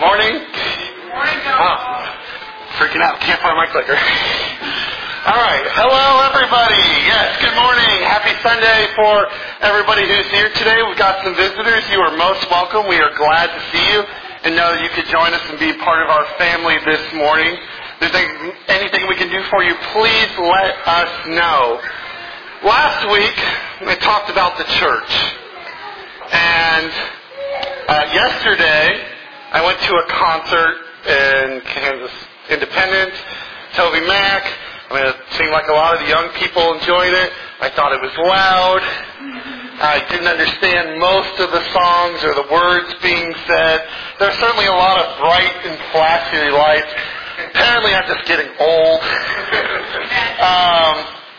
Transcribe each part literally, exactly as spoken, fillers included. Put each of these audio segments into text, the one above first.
morning. Good morning, oh, freaking out. Can't find my clicker. All right. Hello, everybody. Yes, good morning. Happy Sunday for everybody who's here today. We've got some visitors. You are most welcome. We are glad to see you and know that you could join us and be part of our family this morning. If there's anything we can do for you, please let us know. Last week, we talked about the church. And uh, yesterday, I went to a concert in Kansas Independence, Toby Mac. I mean, it seemed like a lot of the young people enjoyed it. I thought it was loud. I didn't understand most of the songs or the words being said. There's certainly a lot of bright and flashy lights. Apparently, I'm just getting old. um,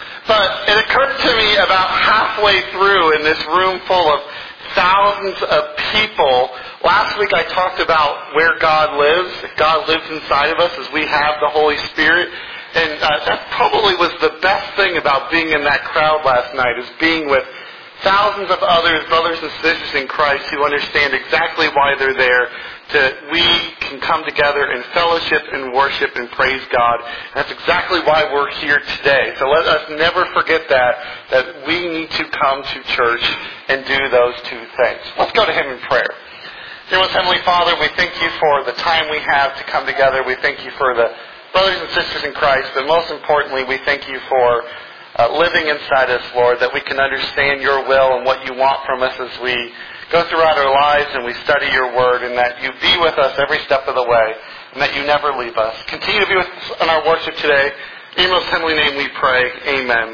but it occurred to me about halfway through in this room full of thousands of people. Last week I talked about where God lives. God lives inside of us as we have the Holy Spirit. And uh, that probably was the best thing about being in that crowd last night, is being with thousands of others, brothers and sisters in Christ who understand exactly why they're there. To, we can come together and fellowship and worship and praise God. And that's exactly why we're here today. So let us never forget that, that we need to come to church and do those two things. Let's go to Him in prayer. Dear most Heavenly Father, we thank You for the time we have to come together. We thank You for the brothers and sisters in Christ. But most importantly, we thank You for uh, living inside us, Lord, that we can understand Your will and what You want from us as we go throughout our lives and we study Your Word, and that You be with us every step of the way, and that You never leave us. Continue to be with us in our worship today. In Your most heavenly name we pray. Amen.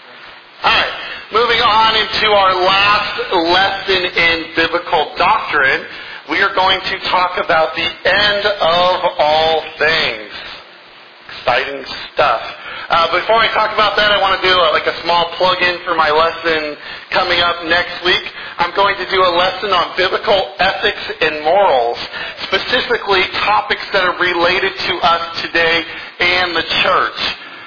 All right. Moving on into our last lesson in biblical doctrine, we are going to talk about the end of all things. Exciting stuff. Uh, before I talk about that, I want to do a, like a small plug-in for my lesson coming up next week. I'm going to do a lesson on biblical ethics and morals, specifically topics that are related to us today and the church.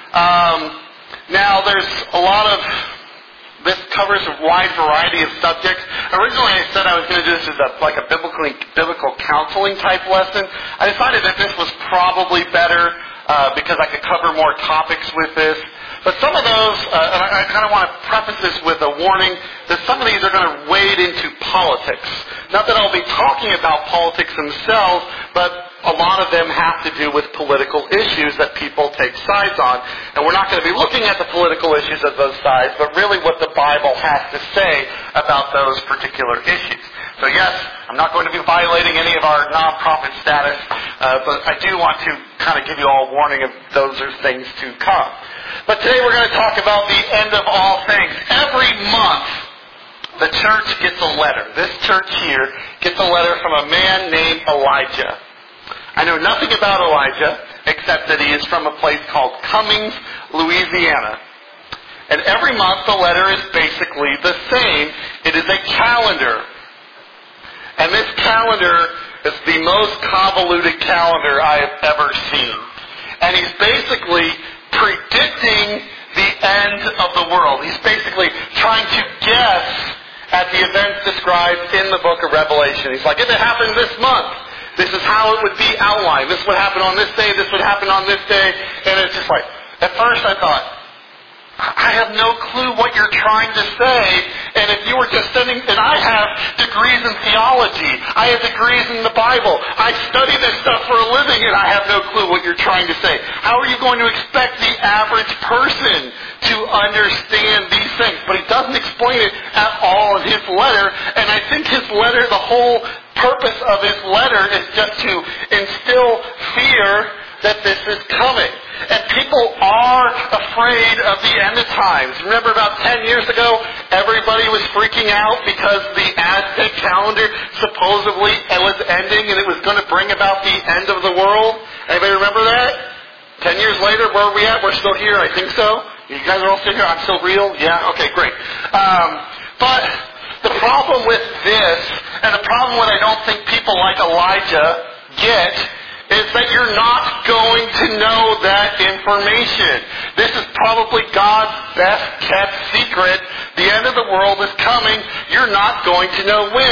Um, now, there's a lot of, this covers a wide variety of subjects. Originally, I said I was going to do this as a, like a biblically, biblical counseling type lesson. I decided that this was probably better Uh, because I could cover more topics with this. But some of those, uh, and I, I kind of want to preface this with a warning, that some of these are going to wade into politics. Not that I'll be talking about politics themselves, but a lot of them have to do with political issues that people take sides on. And we're not going to be looking at the political issues of those sides, but really what the Bible has to say about those particular issues. So yes, I'm not going to be violating any of our nonprofit status, uh, but I do want to kind of give you all a warning of those are things to come. But today we're going to talk about the end of all things. Every month, the church gets a letter. This church here gets a letter from a man named Elijah. I know nothing about Elijah except that he is from a place called Cummings, Louisiana. And every month the letter is basically the same. It is a calendar. And this calendar is the most convoluted calendar I have ever seen. And he's basically predicting the end of the world. He's basically trying to guess at the events described in the book of Revelation. He's like, if it happened this month, this is how it would be outlined. This would happen on this day, this would happen on this day. And it's just like, at first I thought, I have no clue what you're trying to say. And if you were just sending, and I have degrees in theology. I have degrees in the Bible. I study this stuff for a living, and I have no clue what you're trying to say. How are you going to expect the average person to understand these things? But he doesn't explain it at all in his letter. And I think his letter, the whole purpose of his letter is just to instill fear that this is coming. And people are afraid of the end of times. Remember about ten years ago, everybody was freaking out because the Aztec calendar supposedly was ending and it was going to bring about the end of the world? Anybody remember that? Ten years later, where are we at? We're still here, I think so. You guys are all still here? I'm still real? Yeah? Okay, great. Um, but the problem with this, and the problem with I don't think people like Elijah get, is that you're not going to know that information. This is probably God's best kept secret. The end of the world is coming. You're not going to know when.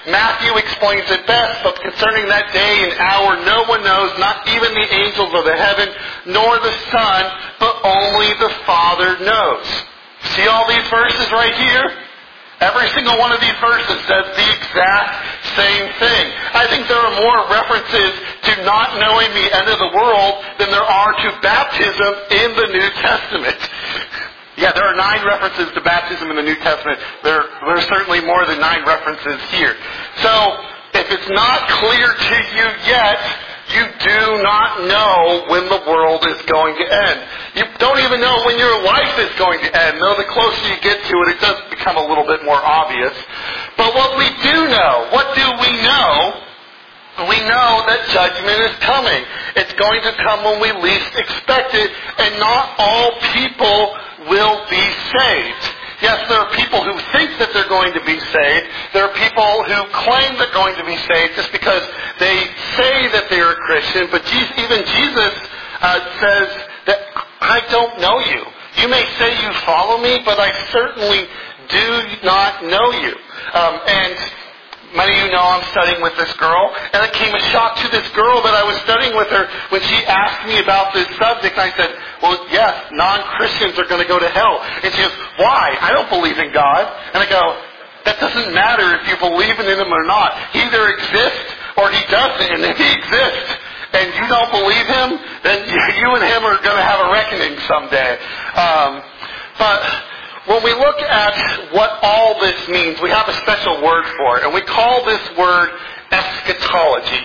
Matthew explains it best, but concerning that day and hour, no one knows, not even the angels of the heaven, nor the Son, but only the Father knows. See all these verses right here? Every single one of these verses says the exact same thing. I think there are more references to not knowing the end of the world than there are to baptism in the New Testament. Yeah, there are nine references to baptism in the New Testament. There, there are certainly more than nine references here. So, if it's not clear to you yet, you do not know when the world is going to end. You don't even know when your life is going to end. Though the closer you get to it, it does become a little bit more obvious. But what we do know, what do we know? We know that judgment is coming. It's going to come when we least expect it, and not all people will be saved. Yes, there are people who think that they're going to be saved. There are people who claim they're going to be saved just because they say that they're a Christian. But Jesus, even Jesus uh, says that I don't know you. You may say you follow me, but I certainly do not know you. Um, and many of you know I'm studying with this girl, and it came a shock to this girl that I was studying with her when she asked me about this subject. I said, well, yes, non-Christians are going to go to hell. And she goes, why? I don't believe in God. And I go, that doesn't matter if you believe in Him or not. He either exists or He doesn't. And if He exists and you don't believe Him, then you and Him are going to have a reckoning someday. Um, but when we look at what all this means, we have a special word for it, and we call this word eschatology.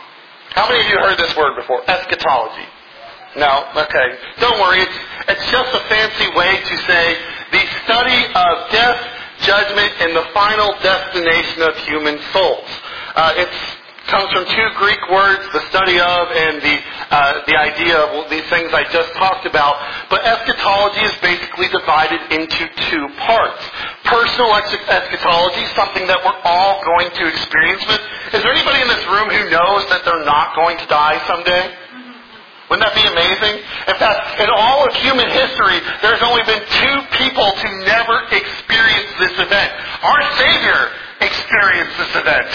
How many of you heard this word before? Eschatology. No? Okay. Don't worry. It's, it's just a fancy way to say the study of death, judgment, and the final destination of human souls. Uh, it's comes from two Greek words, the study of and the uh, the idea of these things I just talked about. But eschatology is basically divided into two parts. Personal eschatology, something that we're all going to experience. But is there anybody in this room who knows that they're not going to die someday? Wouldn't that be amazing? In fact, in all of human history, there's only been two people to never experience this event. Our Savior experienced this event.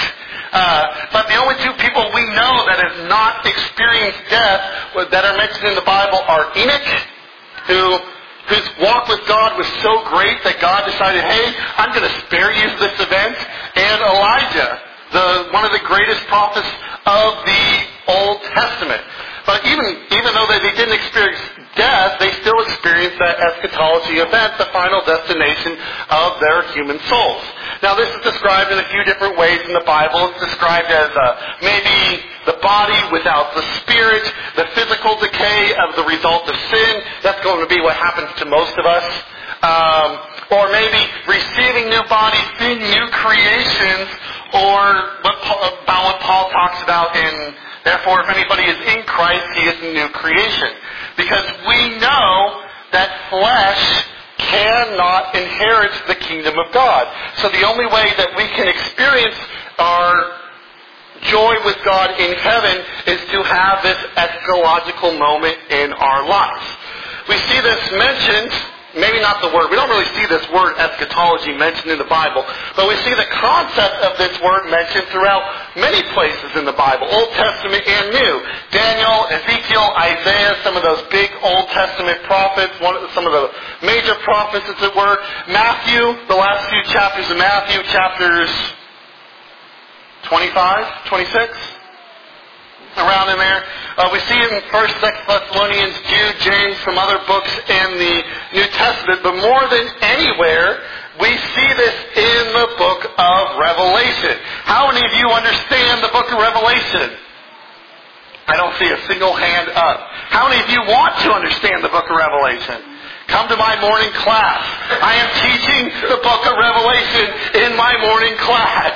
Uh, but the only two people we know that have not experienced death that are mentioned in the Bible are Enoch, who whose walk with God was so great that God decided, hey, I'm going to spare you this event, and Elijah, the one of the greatest prophets of the Old Testament. But even even though they didn't experience death, they still experienced that eschatology event, the final destination of their human souls. Now, this is described in a few different ways in the Bible. It's described as uh, maybe the body without the spirit, the physical decay of the result of sin. That's going to be what happens to most of us. Um, or maybe receiving new bodies, being new creations, or what Paul, about what Paul talks about in, therefore, if anybody is in Christ, he is a new creation. Because we know that flesh cannot inherit the kingdom of God. So the only way that we can experience our joy with God in heaven is to have this eschatological moment in our lives. We see this mentioned, maybe not the word, we don't really see this word eschatology mentioned in the Bible, but we see the concept of this word mentioned throughout many places in the Bible, Old Testament and New. Daniel, Ezekiel, Isaiah, some of those big Old Testament prophets, one, some of the major prophets, as it were. Matthew, the last few chapters of Matthew, chapters twenty-five, twenty-six, around in there. Uh, we see it in First, Second Thessalonians, Jude, James, some other books in the New Testament, but more than anywhere, we see this in the book of Revelation. How many of you understand the book of Revelation? I don't see a single hand up. How many of you want to understand the book of Revelation? Come to my morning class. I am teaching the book of Revelation in my morning class.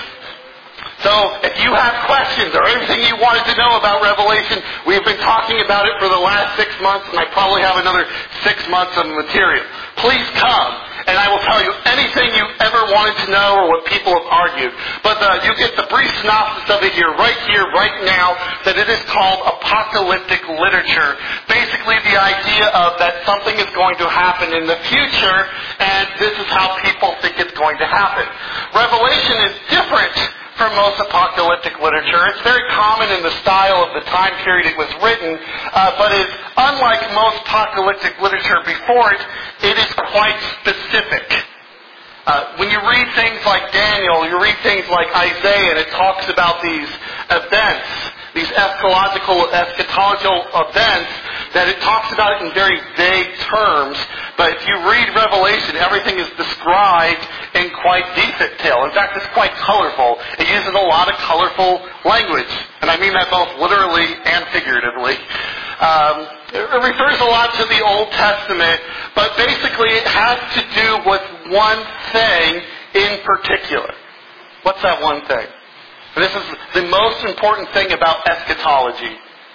So, if you have questions or anything you wanted to know about Revelation, we've been talking about it for the last six months, and I probably have another six months of material. Please come, and I will tell you anything you ever wanted to know or what people have argued. But uh, you get the brief synopsis of it here, right here, right now, that it is called apocalyptic literature. Basically, the idea of that something is going to happen in the future, and this is how people think it's going to happen. Revelation is different from most apocalyptic literature. It's very common in the style of the time period it was written, uh, but it's unlike most apocalyptic literature before it, it is quite specific. Uh, when you read things like Daniel, you read things like Isaiah, and it talks about these events, these eschatological, eschatological events, that it talks about it in very vague terms. But if you read Revelation, everything is described in quite detail. In fact, it's quite colorful. It uses a lot of colorful language. And I mean that both literally and figuratively. Um, it refers a lot to the Old Testament, but basically it has to do with one thing in particular. What's that one thing? And this is the most important thing about eschatology.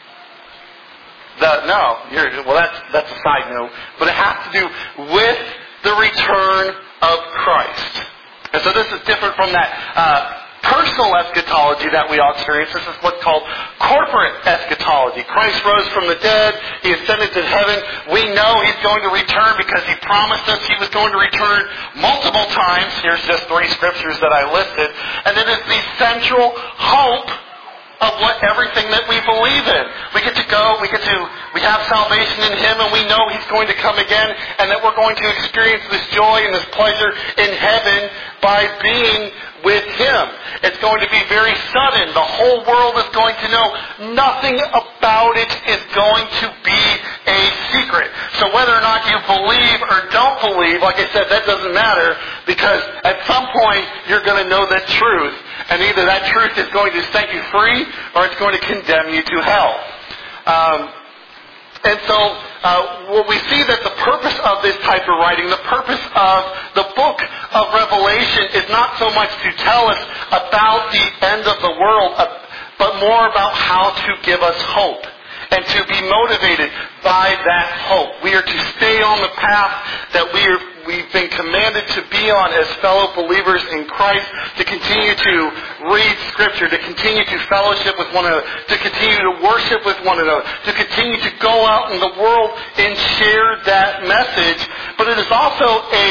The, no, you're, well that's, that's a side note, but it has to do with the return of Christ. And so this is different from that uh, personal eschatology that we all experience. This is what's called corporate eschatology. Christ rose from the dead. He ascended to heaven. We know He's going to return because He promised us He was going to return multiple times. Here's just three scriptures that I listed. And it is the central hope of what everything that we believe in. We get to go, we get to, we have salvation in Him, and we know He's going to come again, and that we're going to experience this joy and this pleasure in heaven by being with Him. It's going to be very sudden. The whole world is going to know. Nothing about it is going to be a secret. So whether or not you believe or don't believe, like I said, that doesn't matter, because at some point you're going to know that truth, and either that truth is going to set you free or it's going to condemn you to hell. Um, And so uh, well, we see that the purpose of this type of writing, the purpose of the book of Revelation is not so much to tell us about the end of the world, uh, but more about how to give us hope and to be motivated by that hope. We are to stay on the path that we are, we've been commanded to be on as fellow believers in Christ, to continue to read Scripture, to continue to fellowship with one another, to continue to worship with one another, to continue to go out in the world and share that message. But it is also a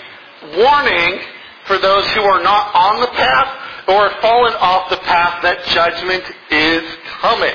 warning for those who are not on the path or have fallen off the path that judgment is coming.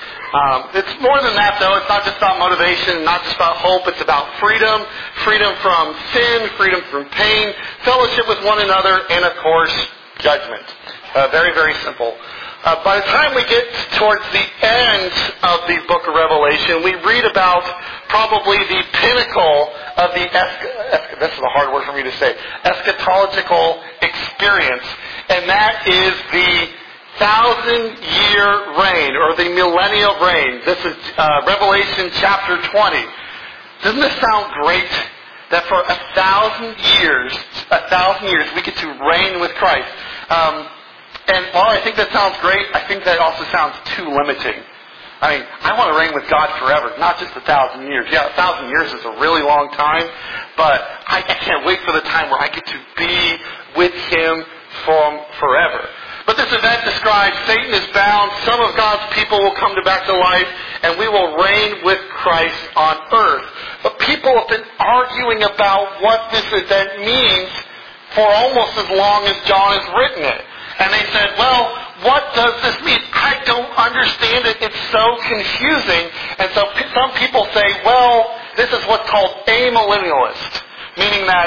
Um, it's more than that, though. It's not just about motivation, not just about hope. It's about freedom, freedom from sin, freedom from pain, fellowship with one another, and, of course, judgment. Uh, very, very simple. Uh, by the time we get towards the end of the book of Revelation, we read about probably the pinnacle of the, es- this is a hard word for me to say, eschatological experience, and that is the thousand-year reign, or the millennial reign. This is uh, Revelation chapter twenty. Doesn't this sound great? That for a thousand years, a thousand years, we get to reign with Christ. Um, and while I think that sounds great, I think that also sounds too limiting. I mean, I want to reign with God forever, not just a thousand years. Yeah, a thousand years is a really long time, but I, I can't wait for the time where I get to be with Him from forever. But this event describes Satan is bound, some of God's people will come to back to life, and we will reign with Christ on earth. But people have been arguing about what this event means for almost as long as John has written it. And they said, well, what does this mean? I don't understand it. It's so confusing. And so some people say, well, this is what's called amillennialist, meaning that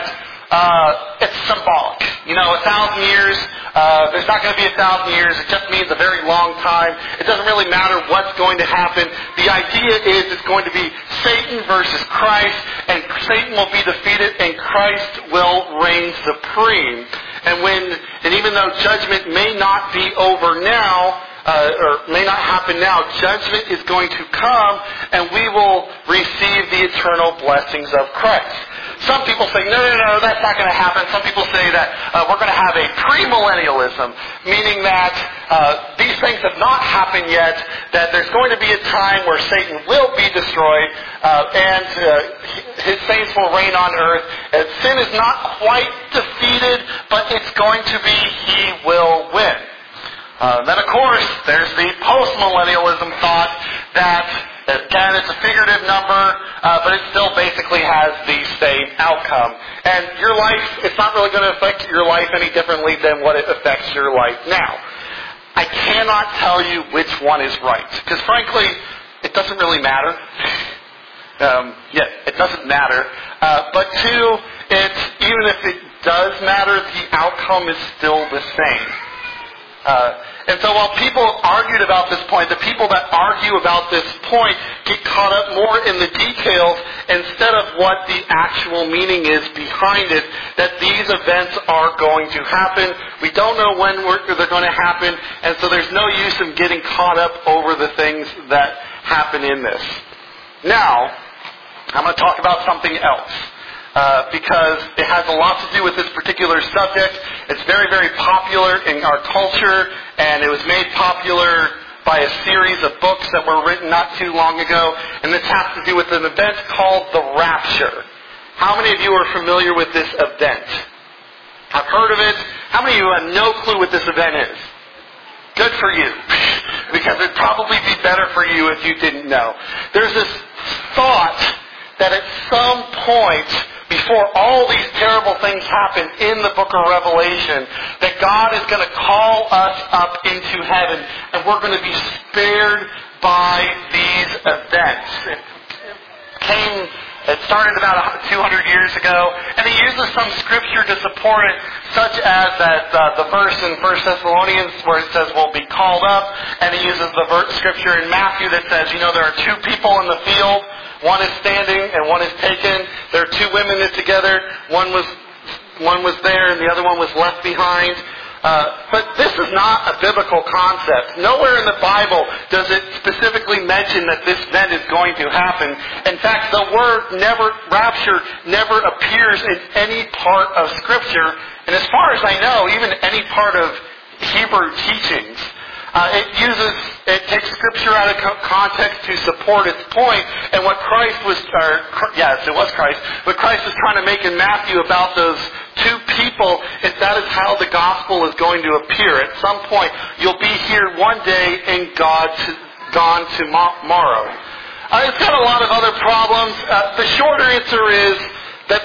uh, it's symbolic. You know, a thousand years, uh, there's not going to be a thousand years. It just means a very long time. It doesn't really matter what's going to happen. The idea is it's going to be Satan versus Christ, and Satan will be defeated, and Christ will reign supreme. And when, and even though judgment may not be over now, uh, or may not happen now, judgment is going to come, and we will receive the eternal blessings of Christ. Some people say, no, no, no, that's not going to happen. Some people say that uh, we're going to have a premillennialism, meaning that uh, these things have not happened yet, that there's going to be a time where Satan will be destroyed, uh, and uh, his saints will reign on earth. And sin is not quite defeated, but it's going to be he will win. Uh, then, of course, there's the postmillennialism thought that, again, it's a figurative number. uh, but it still basically has the same outcome. And your life, it's not really going to affect your life any differently than what it affects your life now. I cannot tell you which one is right, because frankly, it doesn't really matter. Um, yeah, it doesn't matter. Uh, but two, it's, even if it does matter, the outcome is still the same. Uh, and so while people argued about this point, the people that argue about this point get caught up more in the details instead of what the actual meaning is behind it, that these events are going to happen. We don't know when we're, they're going to happen, and so there's no use in getting caught up over the things that happen in this. Now, I'm going to talk about something else. Uh, because it has a lot to do with this particular subject. It's very, very popular in our culture, and it was made popular by a series of books that were written not too long ago. And this has to do with an event called the Rapture. How many of you are familiar with this event? I've heard of it. How many of you have no clue what this event is? Good for you. Because it'd probably be better for you if you didn't know. There's this thought that at some point, before all these terrible things happen in the book of Revelation, that God is going to call us up into heaven, and we're going to be spared by these events. It came, it started about two hundred years ago, and he uses some scripture to support it, such as that uh, the verse in First Thessalonians where it says we'll be called up, and he uses the verse, scripture in Matthew that says, you know, there are two people in the field. One is standing and one is taken. There are two women knit together. One was one was there and the other one was left behind. Uh, but this is not a biblical concept. Nowhere in the Bible does it specifically mention that this event is going to happen. In fact, the word never rapture never appears in any part of Scripture. And as far as I know, even any part of Hebrew teachings. Uh, it uses, it takes Scripture out of context to support its point, and what Christ was, or, yes, it was Christ, what Christ was trying to make in Matthew about those two people, is that is how the gospel is going to appear. At some point, you'll be here one day and God to, gone tomorrow. Uh, it's got a lot of other problems. Uh, the short answer is that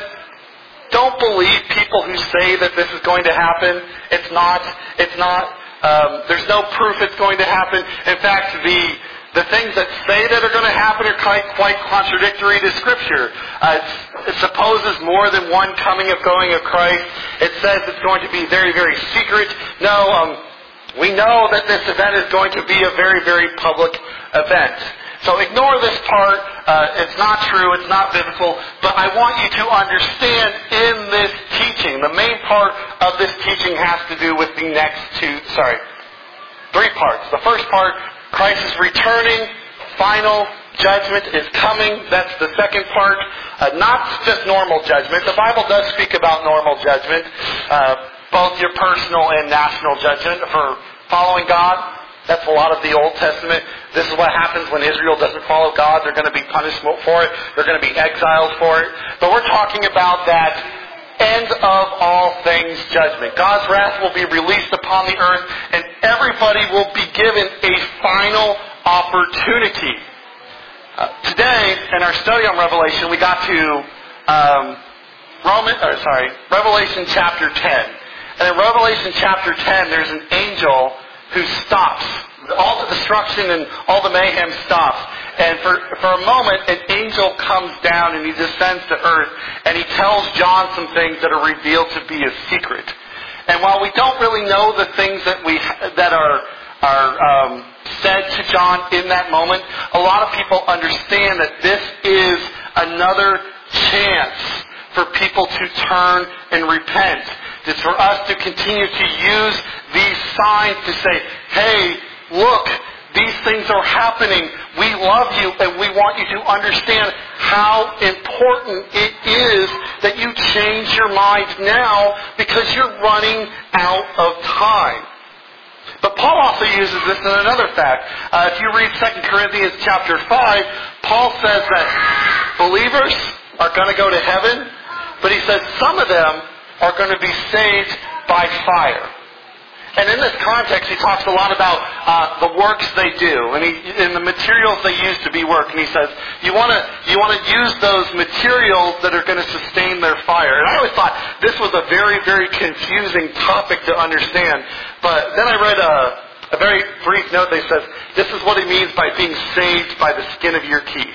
don't believe people who say that this is going to happen. It's not, it's not, Um, there's no proof it's going to happen. In fact, the the things that say that are going to happen are quite, quite contradictory to Scripture. Uh, it supposes more than one coming of going of Christ. It says it's going to be very, very secret. No, um, we know that this event is going to be a very, very public event. So ignore this part. Uh, it's not true. It's not biblical. But I want you to understand in this teaching, the main part of this teaching has to do with the next two, sorry, three parts. The first part, Christ is returning. Final judgment is coming. That's the second part. Uh, not just normal judgment. The Bible does speak about normal judgment, uh, both your personal and national judgment for following God. That's a lot of the Old Testament. This is what happens when Israel doesn't follow God. They're going to be punished for it. They're going to be exiled for it. But we're talking about that end of all things judgment. God's wrath will be released upon the earth, and everybody will be given a final opportunity. Uh, today, in our study on Revelation, we got to um, Roman, or sorry, Revelation chapter ten. And in Revelation chapter ten, there's an angel who stops. All the destruction and all the mayhem stops. And for, for a moment, an angel comes down and he descends to earth and he tells John some things that are revealed to be a secret. And while we don't really know the things that we that are are um, said to John in that moment, a lot of people understand that this is another chance for people to turn and repent. It's for us to continue to use these signs to say, hey, look, these things are happening. We love you and we want you to understand how important it is that you change your minds now because you're running out of time. But Paul also uses this in another fact. Uh, if you read Second Corinthians chapter five, Paul says that believers are going to go to heaven, but he says some of them are going to be saved by fire. And in this context, he talks a lot about uh, the works they do and, he, and the materials they use to be work. And he says, you want to you want to use those materials that are going to sustain their fire. And I always thought this was a very, very confusing topic to understand. But then I read a, a very brief note that says, this is what he means by being saved by the skin of your teeth.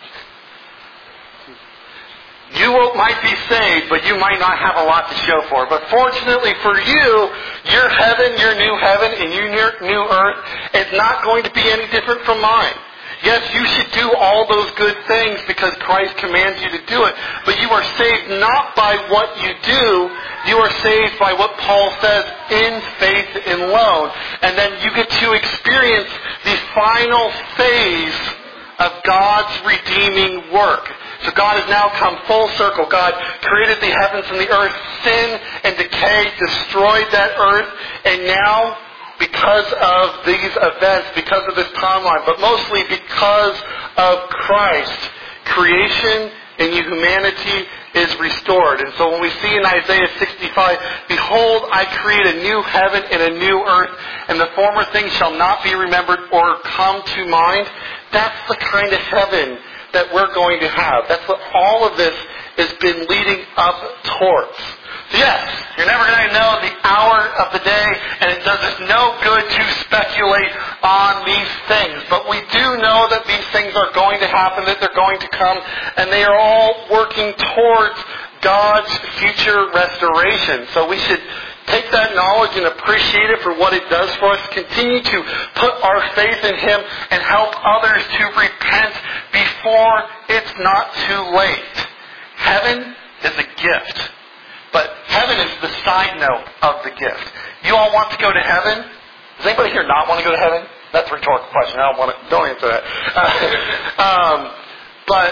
You might be saved, but you might not have a lot to show for it. But fortunately for you, your heaven, your new heaven, and your new earth is not going to be any different from mine. Yes, you should do all those good things because Christ commands you to do it. But you are saved not by what you do. You are saved by what Paul says, in faith alone. And then you get to experience the final phase of God's redeeming work. So God has now come full circle. God created the heavens and the earth. Sin and decay destroyed that earth. And now, because of these events, because of this timeline, but mostly because of Christ, creation and humanity is restored. And so when we see in Isaiah sixty-five, behold, I create a new heaven and a new earth, and the former things shall not be remembered or come to mind. That's the kind of heaven that we're going to have. That's what all of this has been leading up towards. So yes, you're never going to know the hour of the day, and it does us no good to speculate on these things. But we do know that these things are going to happen, that they're going to come, and they are all working towards God's future restoration. So we should take that knowledge and appreciate it for what it does for us. Continue to put our faith in Him and help others to repent before it's not too late. Heaven is a gift, but heaven is the side note of the gift. You all want to go to heaven? Does anybody here not want to go to heaven? That's a rhetorical question. I don't want to. Don't answer that. Uh, um, but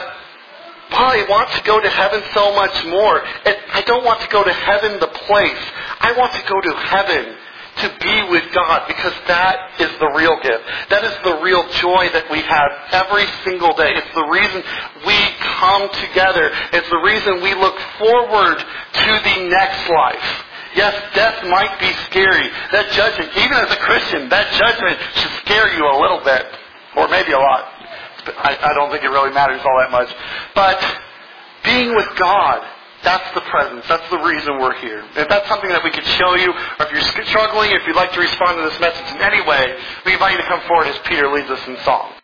I want to go to heaven so much more. And I don't want to go to heaven, the place. I want to go to heaven to be with God, because that is the real gift. That is the real joy that we have every single day. It's the reason we come together. It's the reason we look forward to the next life. Yes, death might be scary. That judgment, even as a Christian, that judgment should scare you a little bit, or maybe a lot. I, I don't think it really matters all that much. But being with God, that's the presence. That's the reason we're here. If that's something that we could show you, or if you're struggling, if you'd like to respond to this message in any way, we invite you to come forward as Peter leads us in song.